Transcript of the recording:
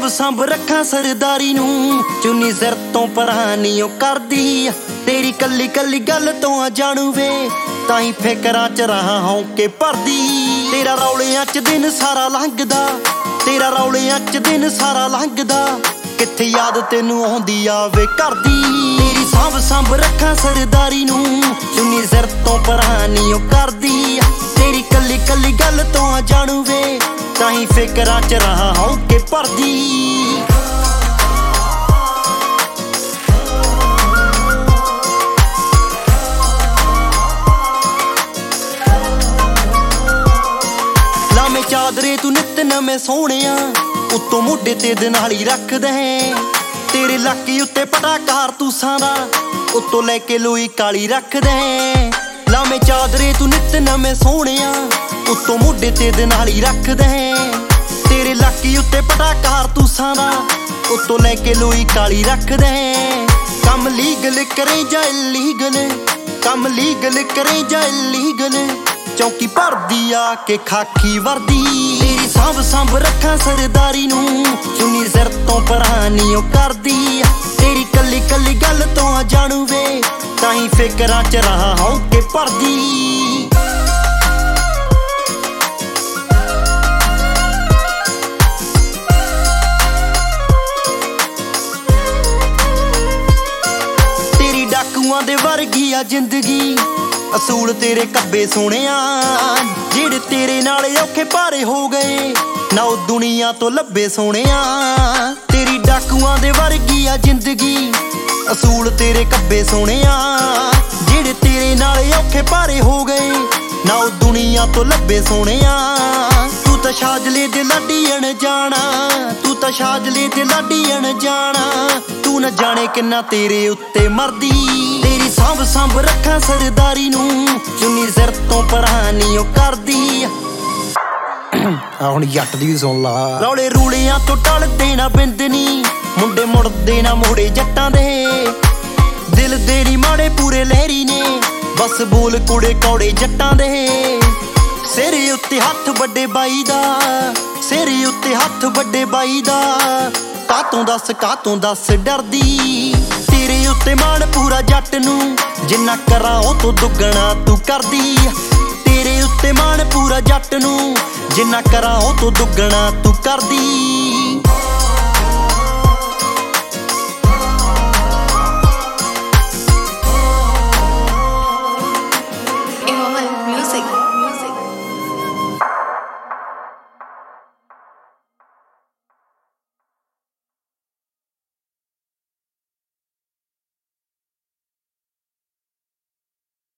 ਸੰਭ ਰੱਖਾਂ ਸਰਦਾਰੀ ਨੂੰ, ਚੁੰਨੀ ਸਿਰ ਤੋਂ ਪਰਾਂ ਨੀ ਓ ਕਰਦੀ। ਤੇਰੀ ਕੱਲੀ ਕੱਲੀ ਗੱਲ ਤੋਂ ਆ ਜਾਣੂ ਵੇ, ਤਾਂ ਹੀ ਫਿਕਰਾਂ ਚ ਰਹਾ ਹੌਂਕੇ ਭਰਦੀ। ਤੇਰਾ ਰੌਲਿਆਂ ਚ ਦਿਨ ਸਾਰਾ ਲੰਘਦਾ, ਤੇਰਾ ਰੌਲਿਆਂ ਚ ਦਿਨ ਸਾਰਾ ਲੰਘਦਾ, ਕਿੱਥੇ ਯਾਦ ਤੈਨੂੰ ਆਉਂਦੀ ਆਵੇ ਕਰਦੀ। ਤੇਰੀ ਸੰਭ ਰੱਖਾਂ ਸਰਦਾਰੀ ਨੂੰ, ਚੁੰਨੀ ਸਿਰ ਤੋਂ ਪਰਾਂ ਨੀ ਓ ਕਰਦੀ। ਤੇਰੀ ਕੱਲੀ ਕੱਲੀ ਗੱਲ ਤੋਂ ਆ ਜਾਣੂ ਵੇ, ਤਾਂ ਹੀ ਫਿਕਰਾਂ ਚ ਰਹਾ ਹੌਂਕੇ ਭਰਦੀ। ਲਾਵੇਂ ਚਾਦਰੇ ਤੂੰ ਨਿੱਤ ਨਵੇਂ ਸੋਹਣਿਆ, ਉੱਤੋਂ ਮੋਢੇ ਤੇ ਦਨਾਲੀ ਰੱਖਦਾ ਹੈ। ਤੇਰੇ ਲੱਕੀ ਉੱਤੇ ਪਟਾ ਕਾਰਤੂਸਾਂ ਦਾ, ਉੱਤੋਂ ਲੈ ਕੇ ਲੋਈ ਕਾਲੀ ਰੱਖਦਾ ਹੈ। ਲਾਵੇਂ ਚਾਦਰੇ ਤੂੰ ਨਿੱਤ ਨਵੇਂ ਸੋਹਣਿਆ, ਉੱਤੋਂ ਮੋਢੇ ਤੇ ਦਨਾਲੀ ਰੱਖਦਾ ਹੈ। ਤੇਰੇ ਲੱਕੀ ਉੱਤੇ ਪਟਾ ਕਾਰਤੂਸਾਂ ਦਾ, ਉੱਤੋਂ ਲੈ ਕੇ ਲੋਈ ਕਾਲੀ ਰੱਖਦਾ ਹੈ। ਕੰਮ ਲੀਗਲ ਕਰੇ ਜਾਂ ਇਲੀਗਲ, ਕੰਮ ਲੀਗਲ ਕਰੇ ਜਾਂ ਇਲੀਗਲ, ਚੌਂਕੀ ਭਰਦੀ ਆ ਕੇ ਖਾਕੀ ਵਰਦੀ। ਤੇਰੀ ਸੰਭ ਰੱਖਾਂ ਸਰਦਾਰੀ ਨੂੰ, ਚੁੰਨੀ ਸਿਰ ਤੋਂ ਪਰਾਂ ਨੀ ਓ ਕਰਦੀ। ਤੇਰੀ ਕੱਲੀ ਕੱਲੀ ਗੱਲ ਤੋਂ ਆ ਜਾਣੂ ਵੇ, ਤਾਂ ਹੀ ਫਿਕਰਾਂ ਚ ਰਹਾ ਹੌਂਕੇ ਭਰਦੀ। ਤੇਰੀ ਡਾਕੂਆਂ ਦੇ ਵਰਗੀ ਆ ਜ਼ਿੰਦਗੀ, ਅਸੂਲ ਤੇਰੇ ਕੱਬੇ ਸੋਹਣਿਆ, ਜਿਹੜੇ ਤੇਰੇ ਨਾਲ ਔਖੇ ਭਾਰੇ ਹੋ ਗਏ, ਨਾ ਉਹ ਦੁਨੀਆ ਤੋਂ ਲੱਭੇ ਸੋਹਣਿਆ। ਤੇਰੀ ਡਾਕੂਆਂ ਦੇ ਵਰਗੀ ਆ ਜ਼ਿੰਦਗੀ, ਅਸੂਲ ਤੇਰੇ ਕੱਬੇ ਸੋਹਣਿਆ, ਜਿਹੜੇ ਤੇਰੇ ਨਾਲ ਔਖੇ ਭਾਰੇ ਹੋ ਗਏ, ਨਾ ਉਹ ਦੁਨੀਆ ਤੋਂ ਲੱਭੇ ਸੋਹਣਿਆ। ਤੂੰ ਤਾਂ ਸ਼ਾਜਲੇ ਦੇ ਲਾਡੀ ਅਣਜਾਣਾ, ਤੂੰ ਤਾਂ ਸ਼ਾਜਲੇ ਦੇ ਲਾਡੀ ਅਣਜਾਣਾ, ਤੂੰ ਨਾ ਜਾਣੇ ਕਿੰਨਾ ਤੇਰੇ ਉੱਤੇ ਮਰਦੀ। ਤੇਰੀ ਸੰਭ ਰੱਖਾਂ ਸਰਦਾਰੀ ਨੂੰ, ਚੁੰਨੀ ਸਿਰ ਤੋਂ ਪਰਾਂ ਨੀ ਓ ਕਰਦੀ। ਆ ਹੁਣ ਜੱਟ ਦੀ ਵੀ ਸੁਣ ਲਾ। ਰੌਲੇ ਰੂਲਿਆਂ ਤੋਂ ਟਲਦੇ ਨਾ ਬਿੰਦਨੀ, ਮੁੰਡੇ ਮੁੜਦੇ ਨਾ ਮੋੜੇ ਜੱਟਾਂ ਦੇ। ਦਿਲ ਦੇ ਨੀ ਮਾੜੇ ਪੂਰੇ ਲਹਿਰੀ ਨੇ, ਬਸ ਬੋਲ ਕੁੜੇ ਕੌੜੇ ਜੱਟਾਂ ਦੇ। ਸਿਰ ਉੱਤੇ ਹੱਥ ਵੱਡੇ ਬਾਈ ਦਾ, ਸਿਰ ਉੱਤੇ ਹੱਥ ਵੱਡੇ ਬਾਈ ਦਾ, ਕਾਤੋਂ ਦੱਸ ਡਰਦੀ। ਤੇਰੇ ਉੱਤੇ ਮਾਣ ਪੂਰਾ ਜੱਟ ਨੂੰ, ਜਿੰਨਾ ਕਰਾਂ ਉਹ ਤੋਂ ਦੁੱਗਣਾ ਤੂੰ ਕਰਦੀ। ਤੇਰੇ ਉੱਤੇ ਮਾਣ ਪੂਰਾ ਜੱਟ ਨੂੰ, ਜਿੰਨਾ ਕਰਾਂ ਉਹ ਤੋਂ ਦੁੱਗਣਾ ਤੂੰ ਕਰਦੀ।